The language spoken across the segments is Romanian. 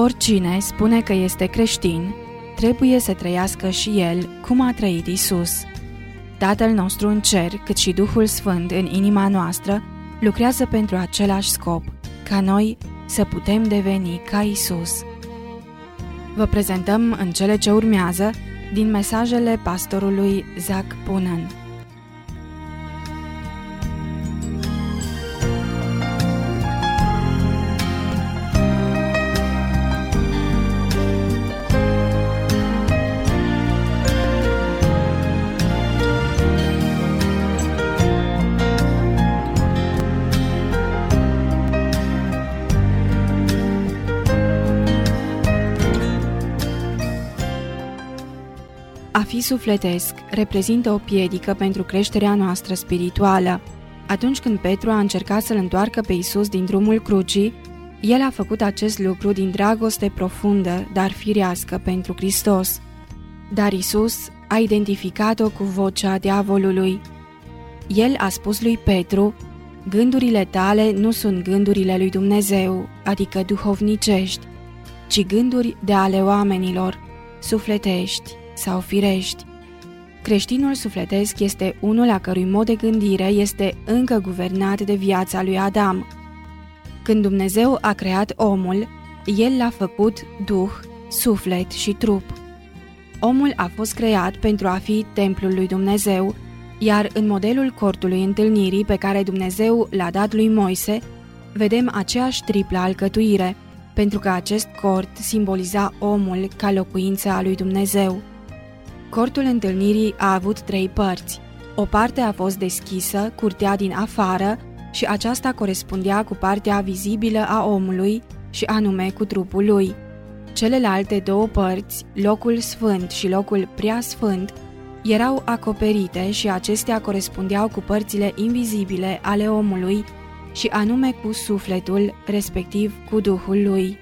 Oricine spune că este creștin, trebuie să trăiască și el cum a trăit Isus. Tatăl nostru în cer, cât și Duhul Sfânt în inima noastră, lucrează pentru același scop, ca noi să putem deveni ca Isus. Vă prezentăm în cele ce urmează din mesajele pastorului Zac Punan. A fi sufletesc reprezintă o piedică pentru creșterea noastră spirituală. Atunci când Petru a încercat să-l întoarcă pe Isus din drumul crucii, el a făcut acest lucru din dragoste profundă, dar firească pentru Hristos. Dar Isus a identificat-o cu vocea diavolului. El a spus lui Petru: "Gândurile tale nu sunt gândurile lui Dumnezeu, adică duhovnicești, ci gânduri de ale oamenilor, sufletești sau firești." Creștinul sufletesc este unul a cărui mod de gândire este încă guvernat de viața lui Adam. Când Dumnezeu a creat omul, El l-a făcut duh, suflet și trup. Omul a fost creat pentru a fi templul lui Dumnezeu, iar în modelul cortului întâlnirii pe care Dumnezeu l-a dat lui Moise, vedem aceeași triplă alcătuire, pentru că acest cort simboliza omul ca locuință a lui Dumnezeu. Cortul întâlnirii a avut 3 părți. O parte a fost deschisă, curtea din afară, și aceasta corespundea cu partea vizibilă a omului, și anume cu trupul lui. Celelalte 2 părți, locul sfânt și locul preasfânt, erau acoperite și acestea corespundeau cu părțile invizibile ale omului, și anume cu sufletul, respectiv cu Duhul lui.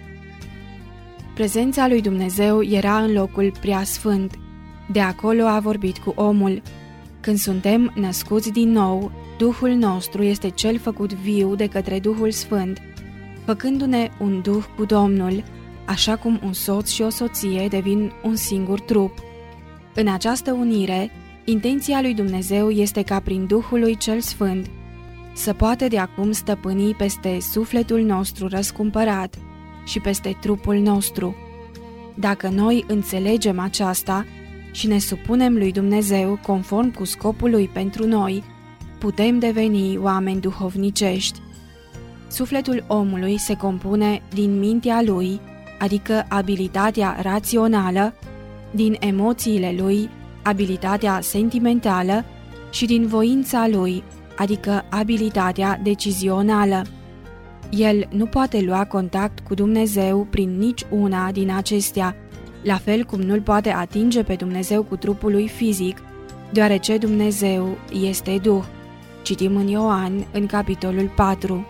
Prezența lui Dumnezeu era în locul preasfânt. De acolo a vorbit cu omul. Când suntem născuți din nou, Duhul nostru este cel făcut viu de către Duhul Sfânt, făcându-ne un duh cu Domnul, așa cum un soț și o soție devin un singur trup. În această unire, intenția lui Dumnezeu este ca prin Duhul lui cel Sfânt să poată de acum stăpâni peste sufletul nostru răscumpărat și peste trupul nostru. Dacă noi înțelegem aceasta și ne supunem lui Dumnezeu conform cu scopul lui pentru noi, putem deveni oameni duhovnicești. Sufletul omului se compune din mintea lui, adică abilitatea rațională, din emoțiile lui, abilitatea sentimentală, și din voința lui, adică abilitatea decizională. El nu poate lua contact cu Dumnezeu prin nici una din acestea, la fel cum nu-l poate atinge pe Dumnezeu cu trupul lui fizic, deoarece Dumnezeu este Duh. Citim în Ioan, în capitolul 4.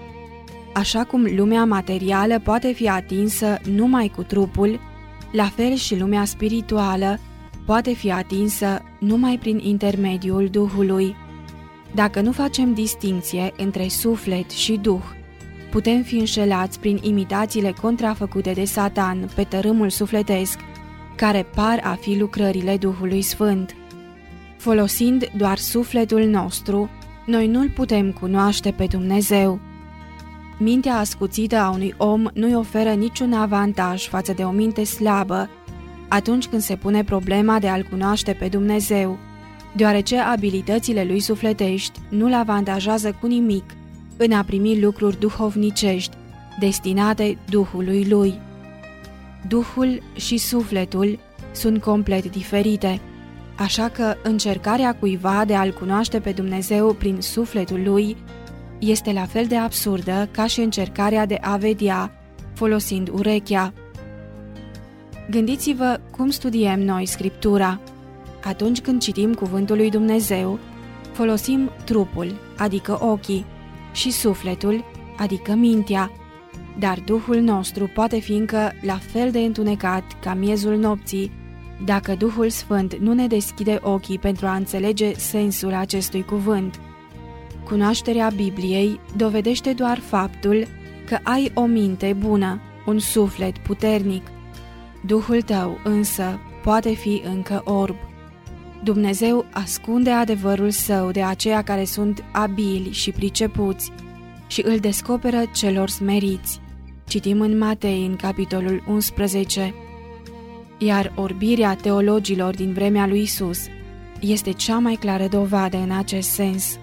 Așa cum lumea materială poate fi atinsă numai cu trupul, la fel și lumea spirituală poate fi atinsă numai prin intermediul Duhului. Dacă nu facem distincție între suflet și Duh, putem fi înșelați prin imitațiile contrafăcute de Satan pe tărâmul sufletesc, care par a fi lucrările Duhului Sfânt. Folosind doar sufletul nostru, noi nu-L putem cunoaște pe Dumnezeu. Mintea ascuțită a unui om nu-i oferă niciun avantaj față de o minte slabă atunci când se pune problema de a-L cunoaște pe Dumnezeu, deoarece abilitățile lui sufletești nu-L avantajează cu nimic în a primi lucruri duhovnicești, destinate Duhului lui. Duhul și sufletul sunt complet diferite, așa că încercarea cuiva de a-L cunoaște pe Dumnezeu prin sufletul lui este la fel de absurdă ca și încercarea de a vedea folosind urechea. Gândiți-vă cum studiem noi Scriptura. Atunci când citim cuvântul lui Dumnezeu, folosim trupul, adică ochii, și sufletul, adică mintea, dar Duhul nostru poate fi încă la fel de întunecat ca miezul nopții, dacă Duhul Sfânt nu ne deschide ochii pentru a înțelege sensul acestui cuvânt. Cunoașterea Bibliei dovedește doar faptul că ai o minte bună, un suflet puternic. Duhul tău însă poate fi încă orb. Dumnezeu ascunde adevărul său de aceia care sunt abili și pricepuți și îl descoperă celor smeriți. Citim în Matei, în capitolul 11. Iar orbirea teologilor din vremea lui Isus este cea mai clară dovadă în acest sens.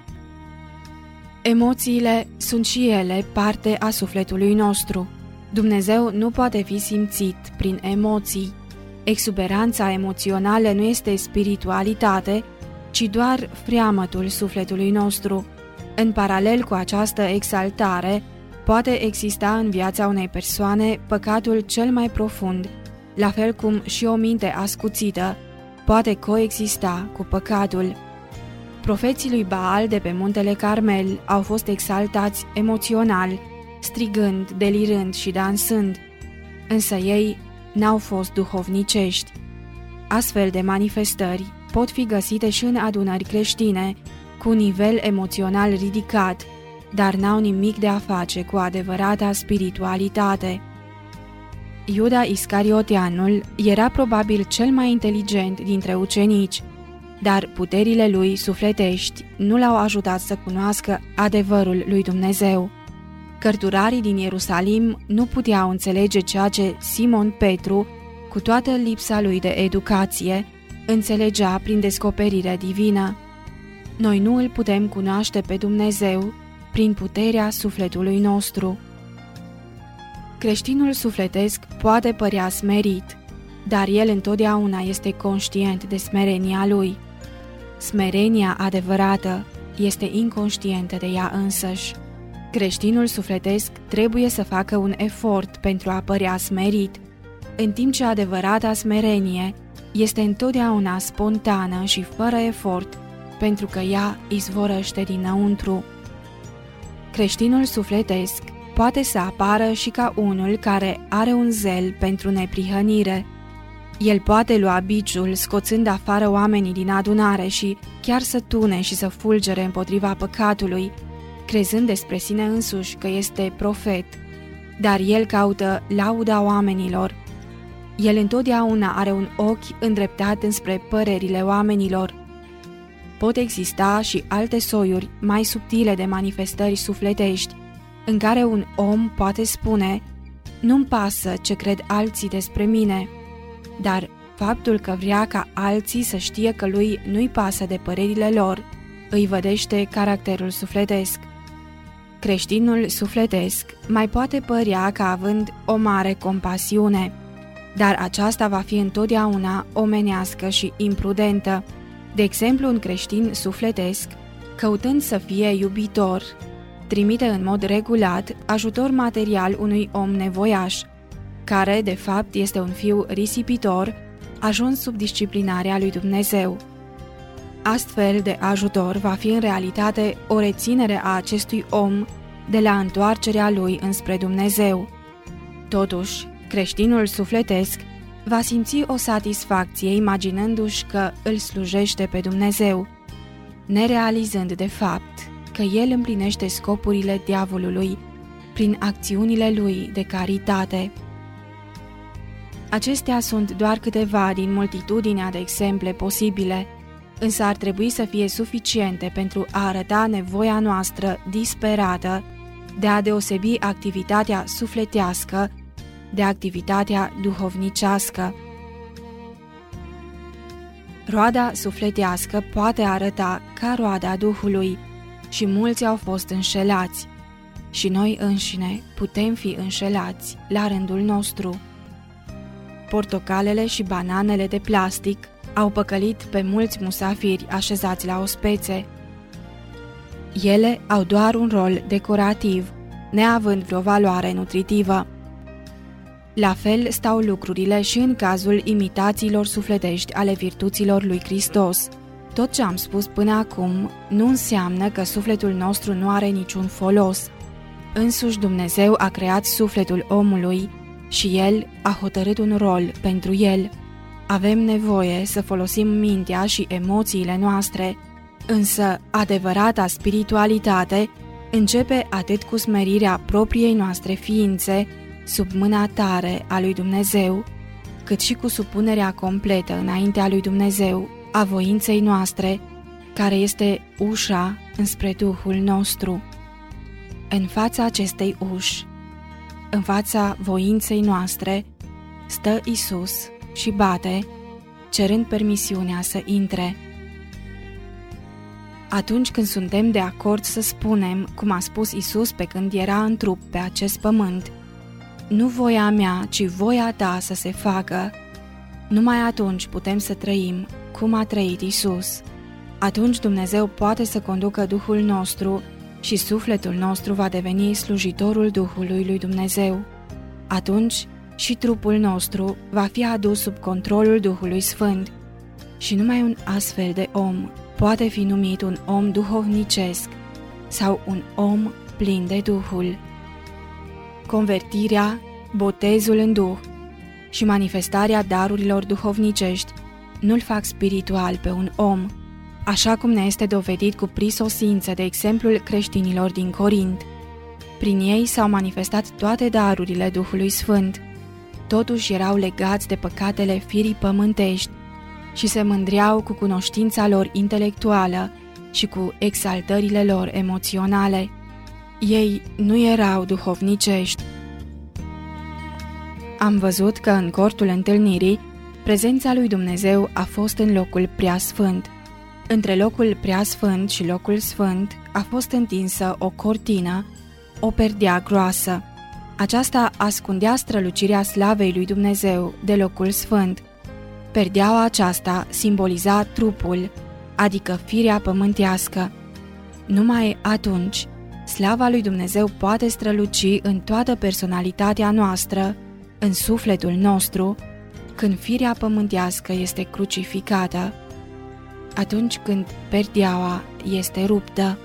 Emoțiile sunt și ele parte a sufletului nostru. Dumnezeu nu poate fi simțit prin emoții. Exuberanța emoțională nu este spiritualitate, ci doar freamătul sufletului nostru. În paralel cu această exaltare, poate exista în viața unei persoane păcatul cel mai profund, la fel cum și o minte ascuțită poate coexista cu păcatul. Profeții lui Baal de pe muntele Carmel au fost exaltați emoțional, strigând, delirând și dansând, însă ei n-au fost duhovnicești. Astfel de manifestări pot fi găsite și în adunări creștine, cu un nivel emoțional ridicat, dar n-au nimic de a face cu adevărata spiritualitate. Iuda Iscarioteanul era probabil cel mai inteligent dintre ucenici, dar puterile lui sufletești nu l-au ajutat să cunoască adevărul lui Dumnezeu. Cărturarii din Ierusalim nu puteau înțelege ceea ce Simon Petru, cu toată lipsa lui de educație, înțelegea prin descoperire divină. Noi nu îl putem cunoaște pe Dumnezeu prin puterea sufletului nostru. Creștinul sufletesc poate părea smerit, dar el întotdeauna este conștient de smerenia lui. Smerenia adevărată este inconștientă de ea însăși. Creștinul sufletesc trebuie să facă un efort pentru a părea smerit, în timp ce adevărata smerenie este întotdeauna spontană și fără efort, pentru că ea izvorăște dinăuntru. Creștinul sufletesc poate să apară și ca unul care are un zel pentru neprihănire. El poate lua biciul scoțând afară oamenii din adunare și chiar să tune și să fulgere împotriva păcatului, crezând despre sine însuși că este profet, dar el caută lauda oamenilor. El întotdeauna are un ochi îndreptat înspre părerile oamenilor. Pot exista și alte soiuri mai subtile de manifestări sufletești, în care un om poate spune: nu-mi pasă ce cred alții despre mine, dar faptul că vrea ca alții să știe că lui nu-i pasă de părerile lor, îi vădește caracterul sufletesc. Creștinul sufletesc mai poate părea ca având o mare compasiune, dar aceasta va fi întotdeauna omenească și imprudentă. De exemplu, un creștin sufletesc, căutând să fie iubitor, trimite în mod regulat ajutor material unui om nevoiaș, care, de fapt, este un fiu risipitor, ajuns sub disciplinarea lui Dumnezeu. Astfel de ajutor va fi în realitate o reținere a acestui om de la întoarcerea lui înspre Dumnezeu. Totuși, creștinul sufletesc va simți o satisfacție imaginându-și că îl slujește pe Dumnezeu, nerealizând de fapt că el împlinește scopurile diavolului prin acțiunile lui de caritate. Acestea sunt doar câteva din multitudinea de exemple posibile, însă ar trebui să fie suficiente pentru a arăta nevoia noastră disperată de a deosebi activitatea sufletească de activitatea duhovnicească. Roada sufletească poate arăta ca roada Duhului și mulți au fost înșelați. Și noi înșine putem fi înșelați la rândul nostru. Portocalele și bananele de plastic au păcălit pe mulți musafiri așezați la ospețe. Ele au doar un rol decorativ, neavând vreo valoare nutritivă. La fel stau lucrurile și în cazul imitațiilor sufletești ale virtuților lui Hristos. Tot ce am spus până acum nu înseamnă că sufletul nostru nu are niciun folos. Însuși Dumnezeu a creat sufletul omului și El a hotărât un rol pentru el. Avem nevoie să folosim mintea și emoțiile noastre, însă adevărata spiritualitate începe atât cu smerirea propriei noastre ființe, sub mâna tare a lui Dumnezeu, cât și cu supunerea completă înaintea lui Dumnezeu a voinței noastre, care este ușa înspre Duhul nostru. În fața acestei uși, în fața voinței noastre, stă Isus și bate, cerând permisiunea să intre. Atunci când suntem de acord să spunem, cum a spus Isus pe când era în trup pe acest pământ, nu voia mea, ci voia ta să se facă, numai atunci putem să trăim cum a trăit Isus. Atunci Dumnezeu poate să conducă Duhul nostru și sufletul nostru va deveni slujitorul Duhului lui Dumnezeu. Atunci și trupul nostru va fi adus sub controlul Duhului Sfânt și numai un astfel de om poate fi numit un om duhovnicesc sau un om plin de Duhul. Convertirea, botezul în Duh și manifestarea darurilor duhovnicești nu-l fac spiritual pe un om, așa cum ne este dovedit cu prisosință de exemplul creștinilor din Corint. Prin ei s-au manifestat toate darurile Duhului Sfânt. Totuși erau legați de păcatele firii pământești și se mândreau cu cunoștința lor intelectuală și cu exaltările lor emoționale. Ei nu erau duhovnicești. Am văzut că în cortul întâlnirii, prezența lui Dumnezeu a fost în locul preasfânt. Între locul preasfânt și locul sfânt a fost întinsă o cortină, o perdea groasă. Aceasta ascundea strălucirea slavei lui Dumnezeu de locul sfânt. Perdeaua aceasta simboliza trupul, adică firea pământească. Numai atunci, slava lui Dumnezeu poate străluci în toată personalitatea noastră, în sufletul nostru, când firea pământească este crucificată, atunci când perdeaua este ruptă.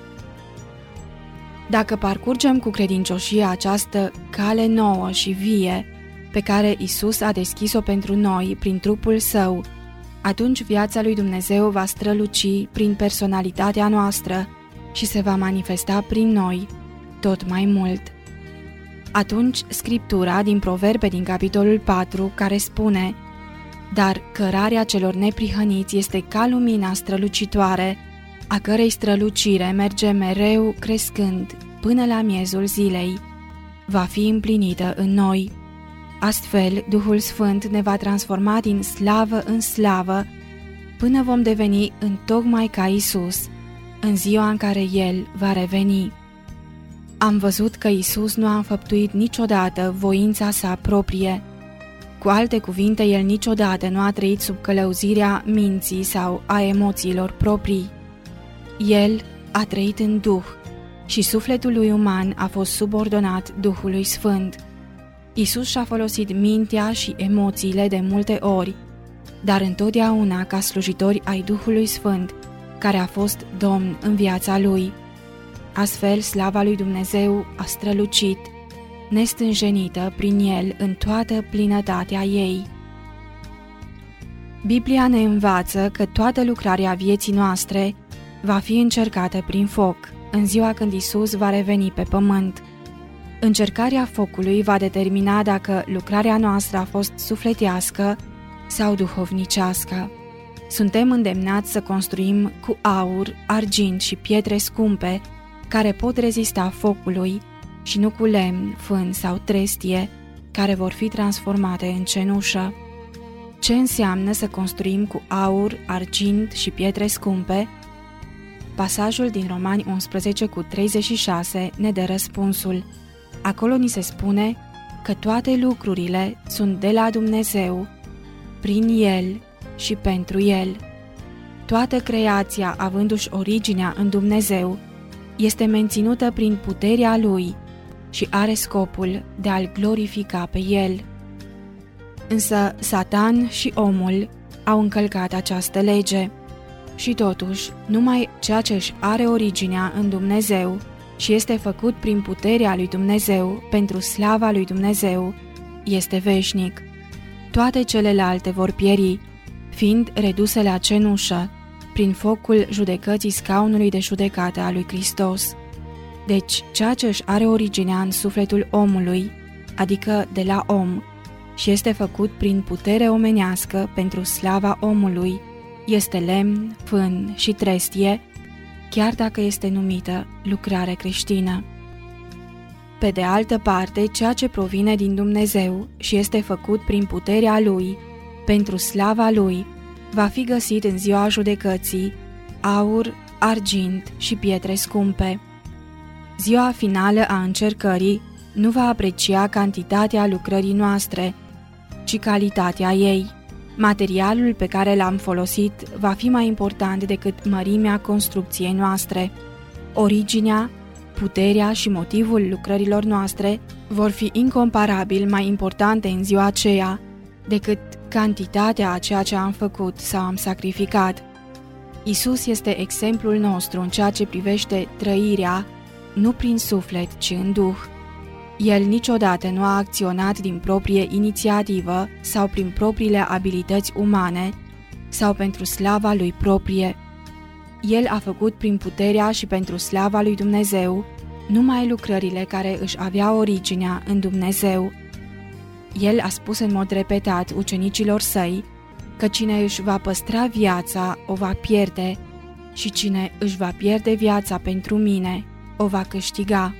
Dacă parcurgem cu credincioșie această cale nouă și vie pe care Isus a deschis-o pentru noi prin trupul Său, atunci viața lui Dumnezeu va străluci prin personalitatea noastră și se va manifesta prin noi tot mai mult. Atunci Scriptura din Proverbe din capitolul 4, care spune: dar cărarea celor neprihăniți este ca lumina strălucitoare, a cărei strălucire merge mereu crescând până la miezul zilei, va fi împlinită în noi. Astfel, Duhul Sfânt ne va transforma din slavă în slavă, până vom deveni întocmai ca Isus, în ziua în care El va reveni. Am văzut că Isus nu a înfăptuit niciodată voința sa proprie. Cu alte cuvinte, El niciodată nu a trăit sub călăuzirea minții sau a emoțiilor proprii. El a trăit în Duh și sufletul lui uman a fost subordonat Duhului Sfânt. Isus și-a folosit mintea și emoțiile de multe ori, dar întotdeauna ca slujitori ai Duhului Sfânt, care a fost Domn în viața Lui. Astfel, slava lui Dumnezeu a strălucit, nestânjenită prin El în toată plinătatea ei. Biblia ne învață că toată lucrarea vieții noastre va fi încercată prin foc, în ziua când Isus va reveni pe pământ. Încercarea focului va determina dacă lucrarea noastră a fost sufletească sau duhovnicească. Suntem îndemnați să construim cu aur, argint și pietre scumpe, care pot rezista focului, și nu cu lemn, fân sau trestie, care vor fi transformate în cenușă. Ce înseamnă să construim cu aur, argint și pietre scumpe? Pasajul din Romani 11:36 ne dă răspunsul. Acolo ni se spune că toate lucrurile sunt de la Dumnezeu, prin El și pentru El. Toată creația, avându-și originea în Dumnezeu, este menținută prin puterea Lui și are scopul de a-L glorifica pe El. Însă Satan și omul au încălcat această lege și totuși numai ceea ce își are originea în Dumnezeu și este făcut prin puterea lui Dumnezeu pentru slava lui Dumnezeu este veșnic. Toate celelalte vor pieri, fiind reduse la cenușă prin focul judecății scaunului de judecată a lui Hristos. Deci, ceea ce își are originea în sufletul omului adică de la om, și este făcut prin putere omenească pentru slava omului, este lemn, fân și trestie, chiar dacă este numită lucrare creștină. Pe de altă parte, ceea ce provine din Dumnezeu și este făcut prin puterea Lui, pentru slava Lui, va fi găsit în ziua judecății, aur, argint și pietre scumpe. Ziua finală a încercării nu va aprecia cantitatea lucrării noastre, ci calitatea ei. Materialul pe care l-am folosit va fi mai important decât mărimea construcției noastre. Originea, puterea și motivul lucrărilor noastre vor fi incomparabil mai importante în ziua aceea decât cantitatea a ceea ce am făcut sau am sacrificat. Isus este exemplul nostru în ceea ce privește trăirea, nu prin suflet, ci în duh. El niciodată nu a acționat din proprie inițiativă sau prin propriile abilități umane sau pentru slava lui proprie. El a făcut prin puterea și pentru slava lui Dumnezeu numai lucrările care își aveau originea în Dumnezeu. El a spus în mod repetat ucenicilor săi că cine își va păstra viața o va pierde și cine își va pierde viața pentru mine o va câștiga.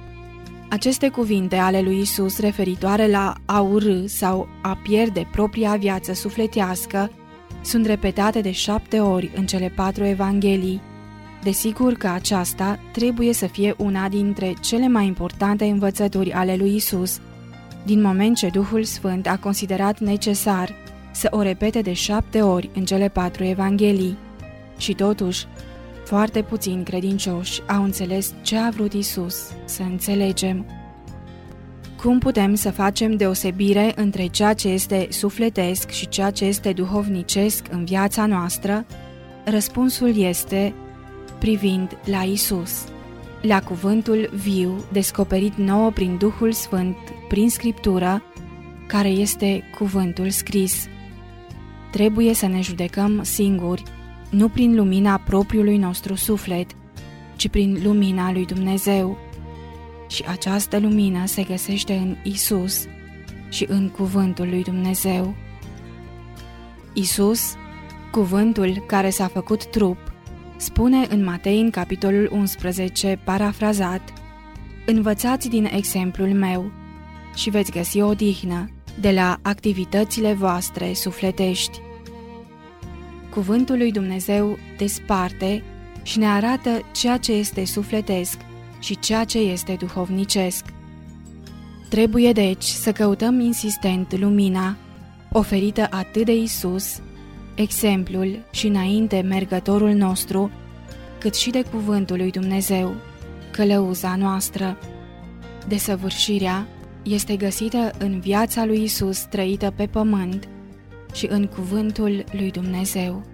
Aceste cuvinte ale lui Isus referitoare la a urî sau a pierde propria viață sufletească sunt repetate de 7 ori în cele 4 evanghelii. Desigur că aceasta trebuie să fie una dintre cele mai importante învățături ale lui Isus, din moment ce Duhul Sfânt a considerat necesar să o repete de 7 ori în cele 4 evanghelii. Și totuși, foarte puțini credincioși au înțeles ce a vrut Isus să înțelegem. Cum putem să facem deosebire între ceea ce este sufletesc și ceea ce este duhovnicesc în viața noastră? Răspunsul este privind la Isus, la cuvântul viu descoperit nouă prin Duhul Sfânt, prin Scriptură, care este cuvântul scris. Trebuie să ne judecăm singuri, nu prin lumina propriului nostru suflet, ci prin lumina lui Dumnezeu. Și această lumină se găsește în Isus și în cuvântul lui Dumnezeu. Isus, cuvântul care s-a făcut trup, spune în Matei, în capitolul 11, parafrazat: învățați din exemplul meu și veți găsi odihnă de la activitățile voastre sufletești. Cuvântul lui Dumnezeu desparte și ne arată ceea ce este sufletesc și ceea ce este duhovnicesc. Trebuie deci să căutăm insistent lumina oferită atât de Isus, exemplul și înainte mergătorul nostru, cât și de cuvântul lui Dumnezeu, călăuza noastră. Desăvârșirea este găsită în viața lui Isus trăită pe pământ și în cuvântul lui Dumnezeu.